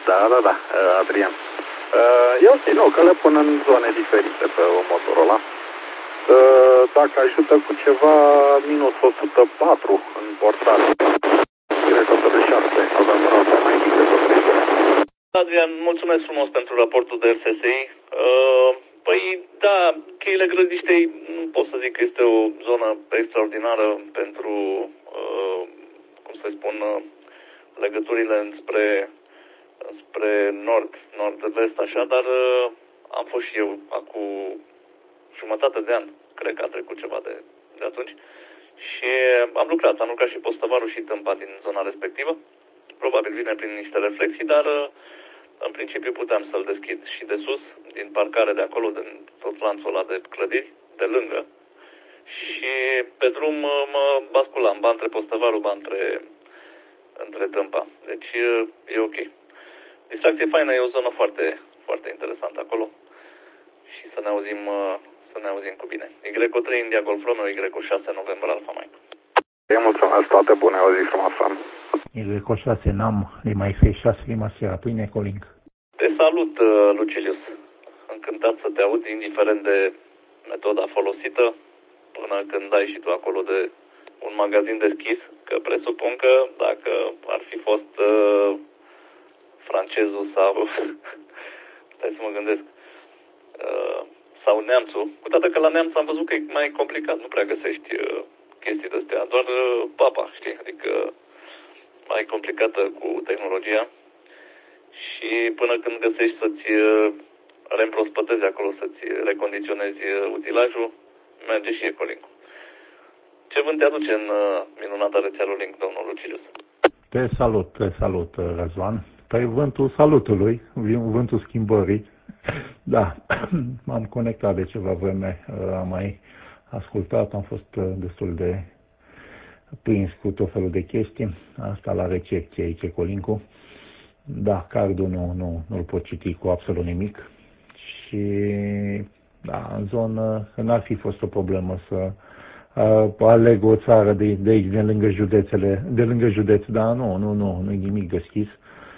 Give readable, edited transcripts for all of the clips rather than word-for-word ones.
Da, Adrian. E ok, nu, că le pun în zone diferite pe motorul ăla. Dacă ajută cu ceva, minus 104 în portar. Cred că 106, avem un alt mai mic decât 300. Adrian, mulțumesc frumos pentru raportul de RSSI. Păi, da, Cheile Grădiștei, nu pot să zic că este o zonă extraordinară pentru, cum să spun, legăturile spre nord-vest, așa, dar am fost și eu acum jumătate de an, cred că a trecut ceva de atunci, și am lucrat și Postăvarul și Tâmpa din zona respectivă. Probabil vine prin niște reflexii, dar în principiu puteam să-l deschid și de sus, din parcare de acolo, din tot lanțul ăla de clădiri, de lângă. Și pe drum mă basculam, ba între Postăvarul, ba între Tâmpa. Deci e ok. Distracție faină, e o zonă foarte, foarte interesantă acolo. Și să ne auzim cu bine. Y3 India Golf Romeo, Y6 November Alfa Mike. Eu mulțumesc, toate bune, o zi frumoasă. Y6 n-am, Lima X6, Lima Sierra, pâine Colink. Te salut, Lucilius. Încântat să te aud, indiferent de metoda folosită, până când ai și tu acolo de un magazin deschis, că presupun că dacă ar fi fost francezul sau, stai să mă gândesc, sau neamțul, cu toate că la neamț am văzut că e mai complicat, nu prea găsești chestii de-astea, doar papa, știi, adică mai complicată cu tehnologia și până când găsești să-ți reîmprospătezi acolo, să-ți recondiționezi utilajul, merge și Ecolink-ul. Ce vânt te aduce în minunata rețea Link, domnul Lucilius? Te salut, Răzvan. Păi vântul salutului, vântul schimbării. Da, m-am conectat de ceva vreme, am mai ascultat, am fost destul de prins cu tot felul de chestii. Asta la recepție aici, Ecolink-ul. Da, cardul nu-l pot citi cu absolut nimic. Și da, în zonă n-ar fi fost o problemă să aleg o țară de aici, de lângă județ, dar nu e nimic deschis.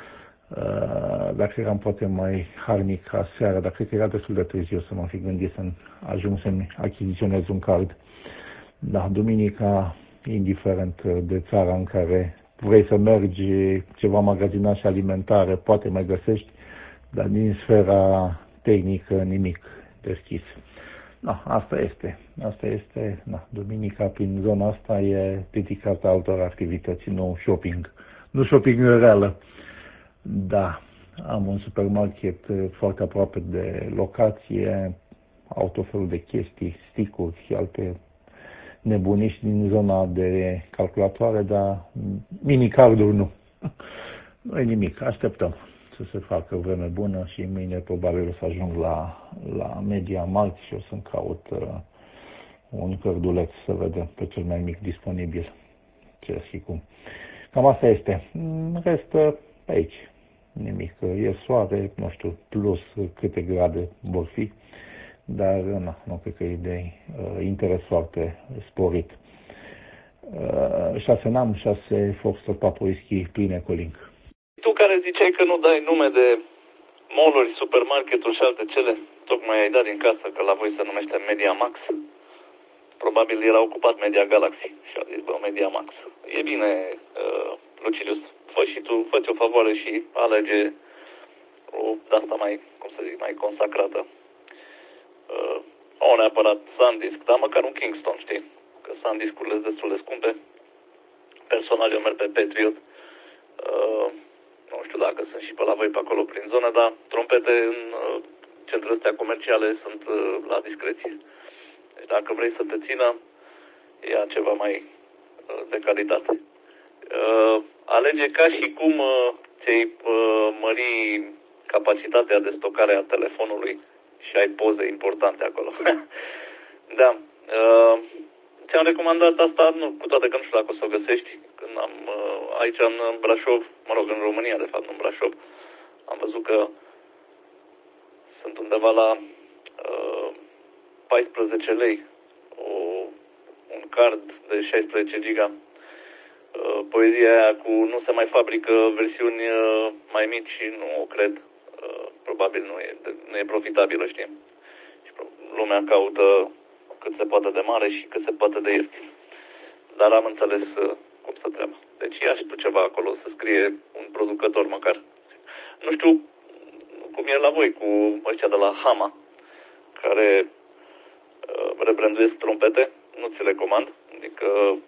Dacă eram poate mai harnic ca seara, dar cred că era destul de târziu să mă fi gândit să ajung să-mi achiziționez un card. Da, duminica, indiferent de țara în care vrei să mergi, ceva magazinaș alimentare, poate mai găsești, dar din sfera tehnică nimic deschis. Da, asta este, da, duminica prin zona asta e dedicată altor activități, nu shopping. Nu shopping reală. Da, am un supermarket foarte aproape de locație, au tot felul de chestii, stick-uri și alte nebuniști din zona de calculatoare, dar minicarduri nu. Nu e nimic, așteptăm să se facă vreme bună și mâine probabil o să ajung la MediaMarkt și o să-mi caut un cărduleț să vedem pe cel mai mic disponibil. Ce și cum. Cam asta este. În rest, pe aici, nimic. E soare, nu știu, plus câte grade vor fi, dar nu cred că e de interes foarte sporit. 6 NAM, 6 Foxtrot Papa Whisky, pline Ecolink. Tu care ziceai că nu dai nume de mall-uri, supermarketuri și alte cele, tocmai ai dat din casă că la voi se numește MediaMax. Probabil era ocupat Media Galaxy și a zis, MediaMax. E bine, Lucilius, fă și tu, fă-ți o favoare și alege o de-asta mai, cum să zic, mai consacrată. O neapărat SanDisk, dar măcar un Kingston, știi? Că SanDisk-urile sunt destul de scumpe. Personal eu merg pe Patriot. Nu știu dacă sunt și pe la voi pe acolo prin zonă, dar trompete în centrele astea comerciale sunt la discreție. Deci dacă vrei să te țină, ia ceva mai de calitate. Alege ca și cum ți-ai mări capacitatea de stocare a telefonului și ai poze importante acolo. Da. Ți-am recomandat asta, nu, cu toate că nu știu dacă o să o găsești. Când am aici în Brașov, mă rog, în România, de fapt, nu în Brașov, am văzut că sunt undeva la 14 lei un card de 16 giga poezia aia cu nu se mai fabrică versiuni mai mici, nu o cred. Probabil nu e profitabilă, știi? Și lumea caută cât se poate de mare și cât se poate de ieftin. Dar am înțeles cum să treaba. Deci ia și tu ceva acolo, să scrie un producător măcar. Nu știu cum e la voi cu ăștia de la Hama, care rebranduiesc trompete, nu ți le comand. Adică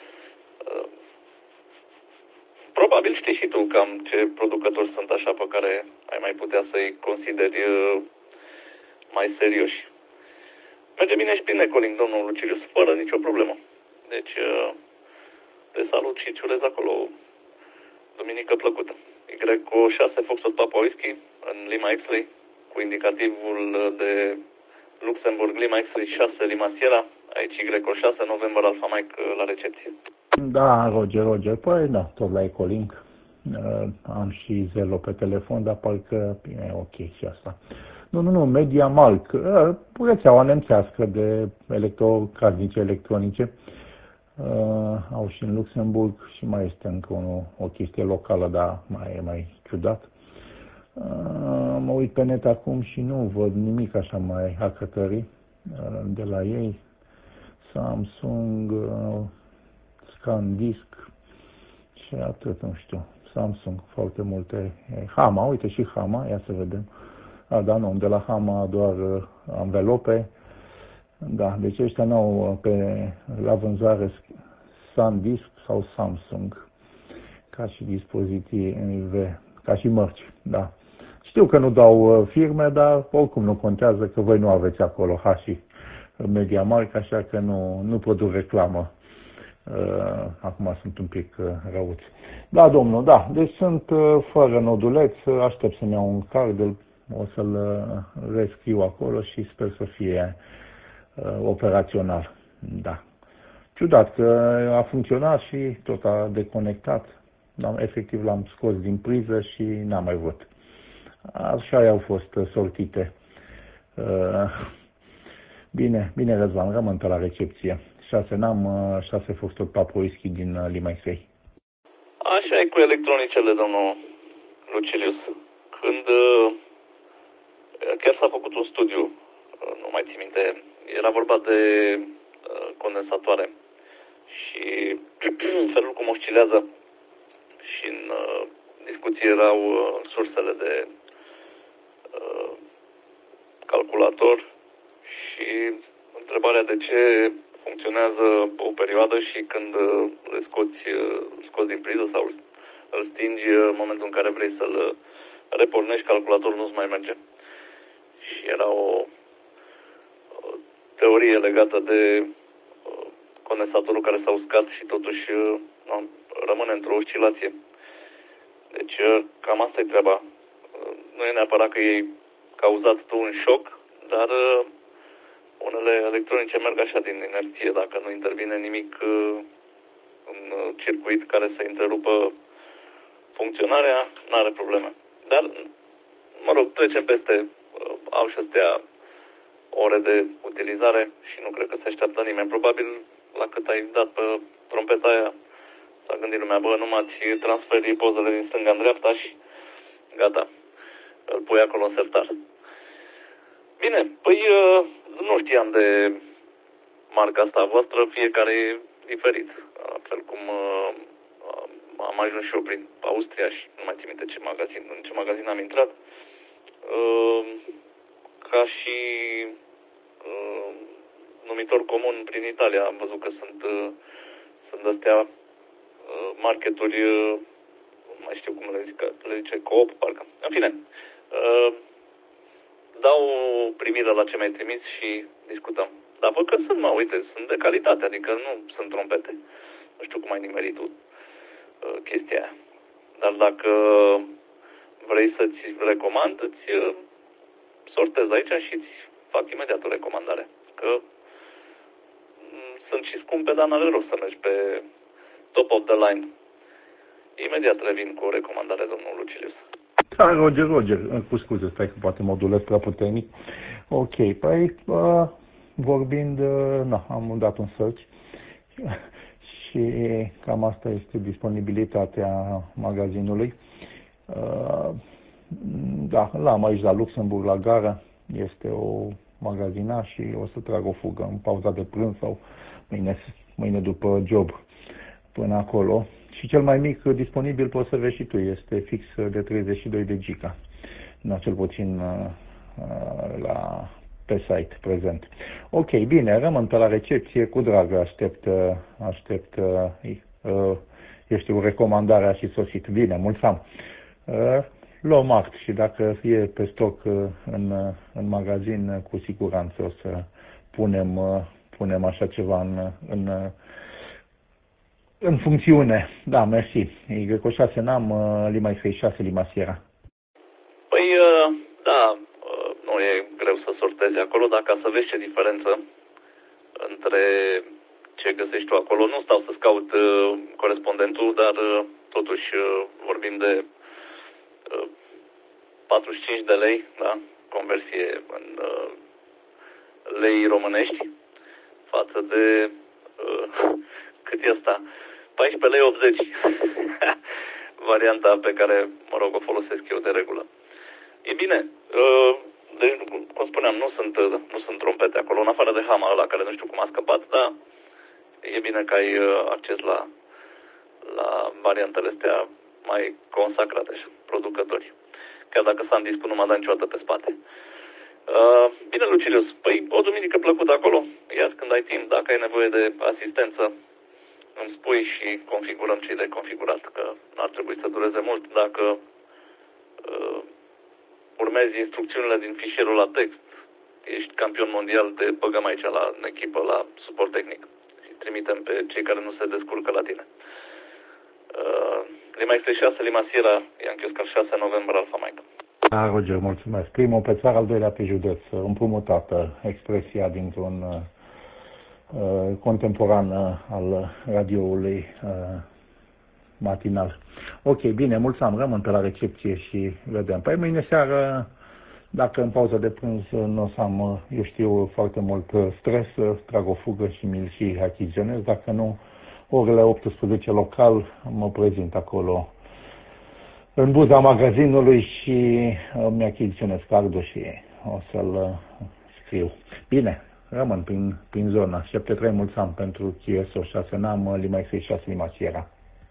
probabil știi și tu cam ce producători sunt așa pe care ai mai putea să-i consideri mai serioși. Merge bine și prin Ecoling, domnul Lucilius, fără nicio problemă. Deci te salut și îți urez acolo duminică plăcută. Y6 Foxtrot Papa Whisky în Lima X-Ray cu indicativul de Luxemburg Lima X-Ray 6 Lima Sierra, aici Y6 November Alpha Mike la recepție. Da, Roger. Păi da, tot la Ecolink. Am și Zelo pe telefon, dar parcă e ok și asta. Nu, MediaMarkt, rețeaua nemțească de casnice electronice. Au și în Luxemburg și mai este încă o chestie locală, dar mai ciudat. Mă uit pe net acum și nu văd nimic așa mai acătării de la ei. Samsung, ScanDisk și atât, nu știu. Samsung, foarte multe. Hama, uite și Hama, ia să vedem. Nu, de la Hama doar anvelope. Da, deci ăștia n-au la vânzare SanDisk sau Samsung ca și dispozitive, ca și mărci, da. Știu că nu dau firme, dar oricum nu contează că voi nu aveți acolo și MediaMarkt, așa că nu produc reclamă. Acum sunt un pic răuți. Da, domnul, da. Deci sunt fără noduleț, aștept să-mi iau un card, o să-l rescriu acolo și sper să fie operațional. Da. Ciudat că a funcționat și tot a deconectat. Efectiv l-am scos din priză și n-am mai vrut. Așa au fost sortite. Bine, Răzvan, rămân pe la recepție. 6 Foxtrot Papa Whisky din Lima X-Ray. Așa e cu electronicele, domnul Lucilius. Când chiar s-a făcut un studiu, nu mai țin minte, era vorba de condensatoare și felul cum oscilează și în discuție erau sursele de calculator și întrebarea de ce funcționează o perioadă și când le scoți din priză sau îl stingi în momentul în care vrei să-l repornești, calculatorul nu-ți mai merge. Și era o teorie legată de condensatorul care s-a uscat și totuși rămâne într-o oscilație. Deci cam asta e treaba. Nu e neapărat că e cauzat tu un șoc, dar unele electronice merg așa din inerție. Dacă nu intervine nimic în circuit care să întrerupă funcționarea, n-are probleme. Dar, mă rog, trecem peste, au și astea ore de utilizare și nu cred că se așteaptă nimeni. Probabil la cât ai dat pe trompeta aia s-a gândit lumea, numai transferi pozele din stânga în dreapta și gata, îl pui acolo în sertar. Bine, păi nu știam de marca asta voastră, fiecare e diferit. La fel cum am ajuns și eu prin Austria și nu mai țin minte în ce magazin am intrat. Ca și numitor comun prin Italia am văzut că sunt astea marketuri, nu mai știu cum le zice, Coop, parcă. În fine, dau primire la ce mi-ai trimis și discutăm. Dar văd că uite, sunt de calitate, adică nu sunt trompete. Nu știu cum ai nimerit tu chestia aia. Dar dacă vrei să-ți recomand, îți sortez aici și îți fac imediat o recomandare. Că sunt și scumpe, dar n-are rost să mergi pe top of the line. Imediat revin cu o recomandare, domnul Lucilius. Da, Roger, cu scuze, stai că poate modulez prea puternic. Ok, păi vorbind, am dat un search și cam asta este disponibilitatea magazinului. Da, l-am aici la Luxemburg, la gară. Este o magazina și o să trag o fugă în pauza de prânz sau mâine după job până acolo. Și cel mai mic disponibil, poți să vezi și tu, este fix de 32 de giga. Cel puțin pe site prezent. Ok, bine, rămân pe la recepție, cu drag aștept eu știu, recomandarea și sosit. Bine, mulțumim. Luăm act și dacă e pe stoc în magazin, cu siguranță o să punem așa ceva în funcțiune. Da, mersi. Y6 n-am, Lima X6, Lima Sierra. Păi, da, nu e greu să sortezi acolo, dar ca să vezi ce diferență între ce găsești tu acolo, nu stau să-ți caut corespondentul, dar totuși vorbim de 45 de lei, da, conversie în lei românești, față de cât e asta? 14 lei 80. Varianta pe care, mă rog, o folosesc eu de regulă. E bine, deci, cum spuneam, nu sunt trompete acolo, în afară de Hama ăla, care nu știu cum a scăpat, dar e bine că ai acces la variantele astea mai consacrate și producători. Chiar dacă s-a dispus, nu m-a dat niciodată pe spate. Bine, Lucilius, păi o duminică plăcută acolo, ia când ai timp, dacă ai nevoie de asistență, îmi spui și configurăm ce e de configurat, că n-ar trebui să dureze mult. Dacă urmezi instrucțiunile din fișierul la text, ești campion mondial, te băgăm aici în echipă, la suport tehnic și trimitem pe cei care nu se descurcă la tine. Lima X6, Lima Sierra, Yankee Oscar 6, November, Alfa Mike. Da, Roger, mulțumesc. Primul pe țară, al doilea pe județ, împrumutată expresia dintr-un contemporan al radioului matinal. Ok, bine, mulțumim, rămân pe la recepție și vedem. Păi mâine seară, dacă în pauza de prânz nu o să am, eu știu, foarte mult stres, trag o fugă și mi-l și achiziționez. Dacă nu, orele 18 local, mă prezint acolo în buza magazinului și mi achiziționez cardul și o să-l scriu. Bine, rămân prin zona. 73 mulțumim pentru QSO 6 n-am, Lima X6, Lima Sierra.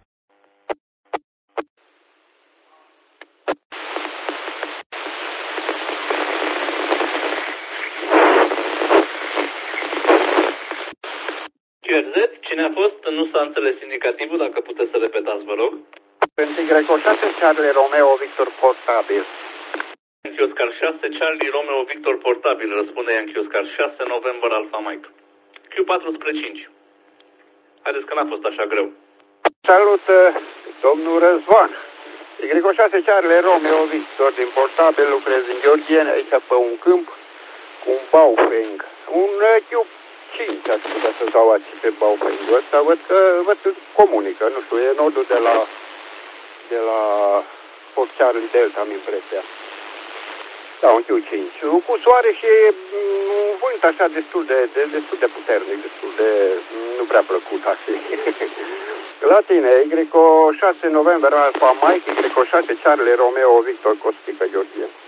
QRZ, cine a fost? Nu s-a înțeles indicativul, dacă puteți să repetați, vă rog. Pentru Y6, Charlie Romeo, Victor Portabil. Yankee Oscar 6, Charlie Romeo, Victor Portabil, răspunde Yankee Oscar 6, November, Alfa Mike. Q4 spre 5. Haideți că n-a fost așa greu. Salut, domnul Răzvan. Y6, Charlie Romeo, Victor, din Portabil, lucrez în Georgieni, aici pe un câmp, cu un Baofeng. Un Q5, ați putea să dau aici pe Baofeng-ul ăsta, văd că comunică, nu știu, e nodul de la Fort Charlie Delta, am impresia. Da, un Q5. Cu soare și un vânt așa destul de puternic, nu prea plăcut așa. La tine, Y6 November Alfa Mike, Y6 Charlie Romeo Victor Costică, Georgie.